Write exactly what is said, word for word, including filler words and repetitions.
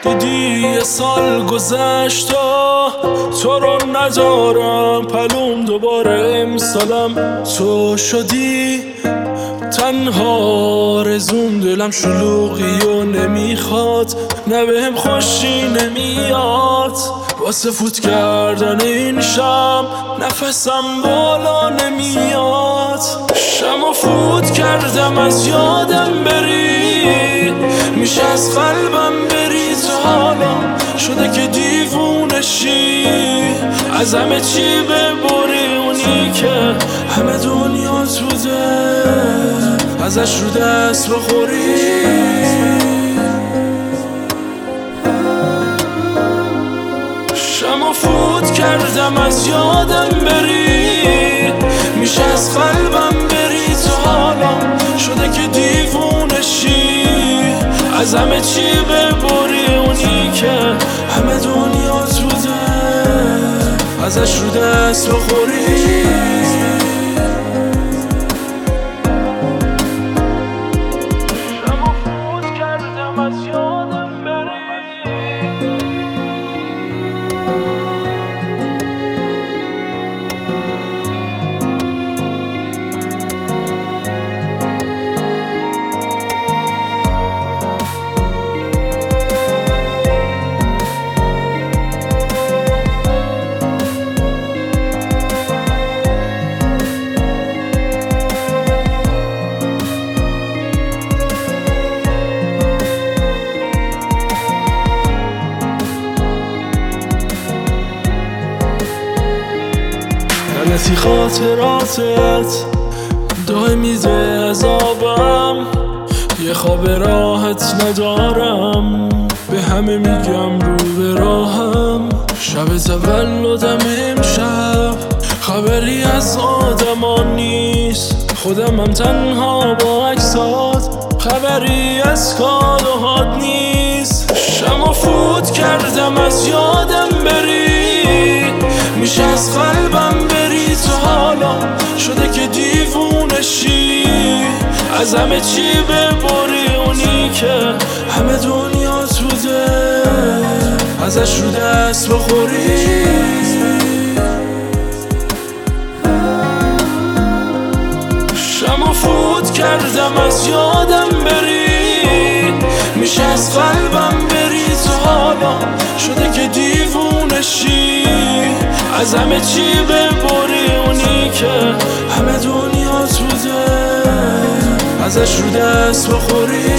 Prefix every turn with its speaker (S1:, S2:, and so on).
S1: دیدی یه سال گذشت و تو رو ندارم پلوم دوباره امسالم تو شدی تنها رزون دلم شلوغی و نمیخواد نه بهم خوشی نمیاد واسه فوت کردن این شب نفسم بالا نمیاد شمو فوت کردم از یادم بری میشه از قلبم بری تا حالا شده که دیوونشی از همه چی ببری اونی که همه دنیات بوده ازش رو دست بخوری شمو فوت کردم از یادم بری میشه از قلبم بری تا حالا شده که دیوونشی از همه چی ببری اونی که همه دنیات بوده ازش رو دست بخوری لعنتی خاطراتت دائمی ده عذابم یه خواب راحت ندارم به همه میگم رو به راهم شب تولدم امشب خبری از آدمان نیست خودم هم تنها با عکسات خبری از کادوهات نیست شمو فوت کردم از یادم بری میشه از قلبم بری تا حالا شده که دیوونشی از همه چی ببری اونی که همه دنیات بوده ازش رو دست بخوری شمو فوت کردم از یادم بری میشه از قلبم بری تا حالا شده که دیوونشی از همه چی ببری اونی که همه دنیات بوده ازش رو دست بخوری